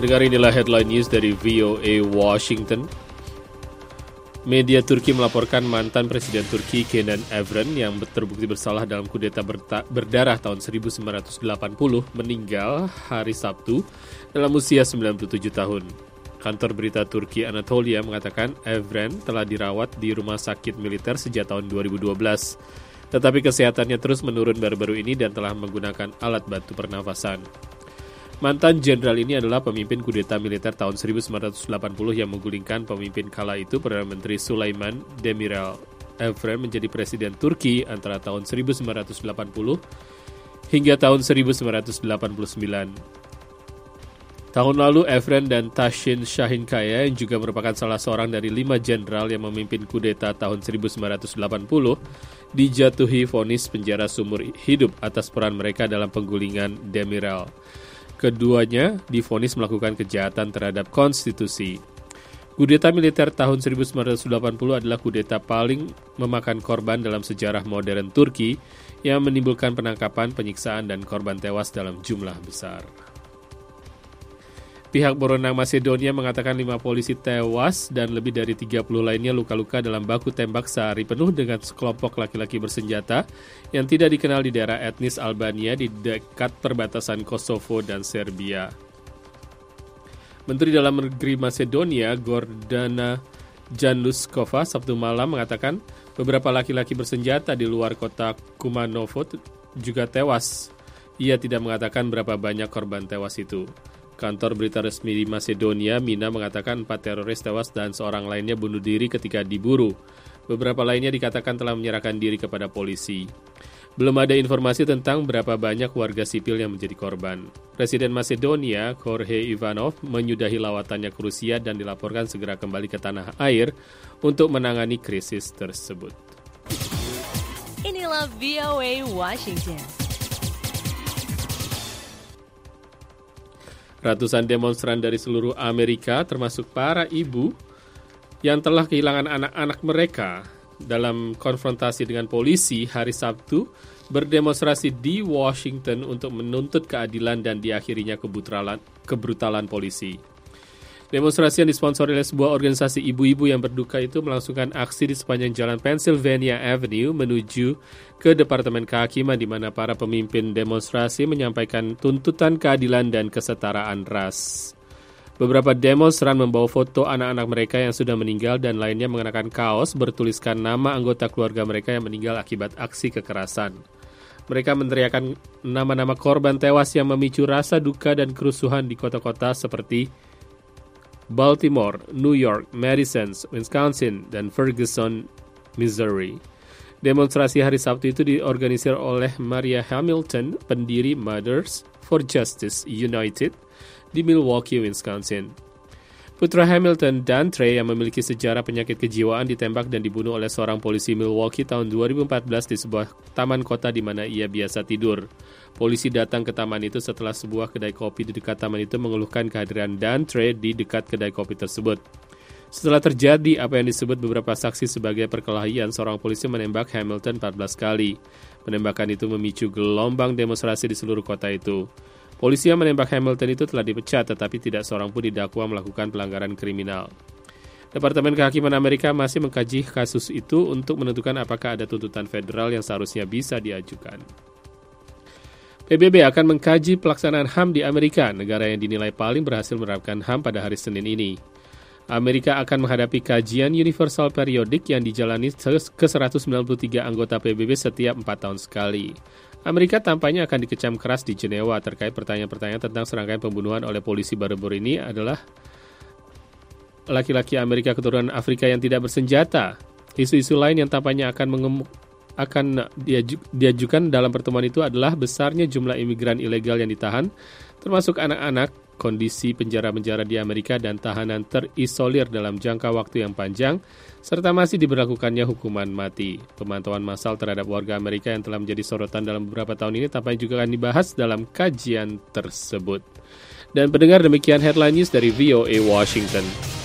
Pendengar, inilah headline news dari VOA Washington. Media Turki melaporkan mantan Presiden Turki Kenan Evren yang terbukti bersalah dalam kudeta berdarah tahun 1980 meninggal hari Sabtu dalam usia 97 tahun. Kantor berita Turki Anatolia mengatakan Evren telah dirawat di rumah sakit militer sejak tahun 2012. Tetapi kesehatannya terus menurun baru-baru ini dan telah menggunakan alat bantu pernafasan. Mantan jenderal ini adalah pemimpin kudeta militer tahun 1980 yang menggulingkan pemimpin kala itu Perdana Menteri Sulaiman Demirel. Evren menjadi presiden Turki antara tahun 1980 hingga tahun 1989. Tahun lalu Evren dan Tahsin Şahinkaya yang juga merupakan salah seorang dari 5 jenderal yang memimpin kudeta tahun 1980 dijatuhi vonis penjara seumur hidup atas peran mereka dalam penggulingan Demirel. Keduanya divonis melakukan kejahatan terhadap konstitusi. Kudeta militer tahun 1980 adalah kudeta paling memakan korban dalam sejarah modern Turki yang menimbulkan penangkapan, penyiksaan, dan korban tewas dalam jumlah besar. Pihak berwenang Macedonia mengatakan 5 polisi tewas dan lebih dari 30 lainnya luka-luka dalam baku tembak sehari penuh dengan sekelompok laki-laki bersenjata yang tidak dikenal di daerah etnis Albania di dekat perbatasan Kosovo dan Serbia. Menteri Dalam Negeri Macedonia, Gordana Janluskova, Sabtu malam mengatakan beberapa laki-laki bersenjata di luar kota Kumanovo juga tewas. Ia tidak mengatakan berapa banyak korban tewas itu. Kantor berita resmi di Macedonia, Mina, mengatakan 4 teroris tewas dan seorang lainnya bunuh diri ketika diburu. Beberapa lainnya dikatakan telah menyerahkan diri kepada polisi. Belum ada informasi tentang berapa banyak warga sipil yang menjadi korban. Presiden Macedonia, Jorge Ivanov, menyudahi lawatannya ke Rusia dan dilaporkan segera kembali ke tanah air untuk menangani krisis tersebut. Inilah VOA Washington. Ratusan demonstran dari seluruh Amerika, termasuk para ibu yang telah kehilangan anak-anak mereka dalam konfrontasi dengan polisi hari Sabtu, berdemonstrasi di Washington untuk menuntut keadilan dan diakhirinya kebrutalan polisi. Demonstrasi yang disponsori oleh sebuah organisasi ibu-ibu yang berduka itu melangsungkan aksi di sepanjang jalan Pennsylvania Avenue menuju ke Departemen Kehakiman di mana para pemimpin demonstrasi menyampaikan tuntutan keadilan dan kesetaraan ras. Beberapa demonstran membawa foto anak-anak mereka yang sudah meninggal dan lainnya mengenakan kaos bertuliskan nama anggota keluarga mereka yang meninggal akibat aksi kekerasan. Mereka meneriakkan nama-nama korban tewas yang memicu rasa duka dan kerusuhan di kota-kota seperti Baltimore, New York, Madison, Wisconsin, dan Ferguson, Missouri. Demonstrasi hari Sabtu itu diorganisir oleh Maria Hamilton, pendiri Mothers for Justice United di Milwaukee, Wisconsin. Putra Hamilton, Dan Trey, yang memiliki sejarah penyakit kejiwaan, ditembak dan dibunuh oleh seorang polisi Milwaukee tahun 2014 di sebuah taman kota di mana ia biasa tidur. Polisi datang ke taman itu setelah sebuah kedai kopi di dekat taman itu mengeluhkan kehadiran Dan Trey di dekat kedai kopi tersebut. Setelah terjadi apa yang disebut beberapa saksi sebagai perkelahian, seorang polisi menembak Hamilton 14 kali. Penembakan itu memicu gelombang demonstrasi di seluruh kota itu. Polisi yang menembak Hamilton itu telah dipecat, tetapi tidak seorang pun didakwa melakukan pelanggaran kriminal. Departemen Kehakiman Amerika masih mengkaji kasus itu untuk menentukan apakah ada tuntutan federal yang seharusnya bisa diajukan. PBB akan mengkaji pelaksanaan HAM di Amerika, negara yang dinilai paling berhasil menerapkan HAM pada hari Senin ini. Amerika akan menghadapi kajian universal periodik yang dijalani ke 193 anggota PBB setiap 4 tahun sekali. Amerika tampaknya akan dikecam keras di Jenewa terkait pertanyaan-pertanyaan tentang serangkaian pembunuhan oleh polisi baru-baru ini adalah laki-laki Amerika keturunan Afrika yang tidak bersenjata. Isu-isu lain yang tampaknya akan diajukan dalam pertemuan itu adalah besarnya jumlah imigran ilegal yang ditahan, termasuk anak-anak, kondisi penjara-penjara di Amerika dan tahanan terisolir dalam jangka waktu yang panjang, serta masih diberlakukannya hukuman mati. Pemantauan massal terhadap warga Amerika yang telah menjadi sorotan dalam beberapa tahun ini tampaknya juga akan dibahas dalam kajian tersebut. Dan pendengar, demikian headline news dari VOA Washington.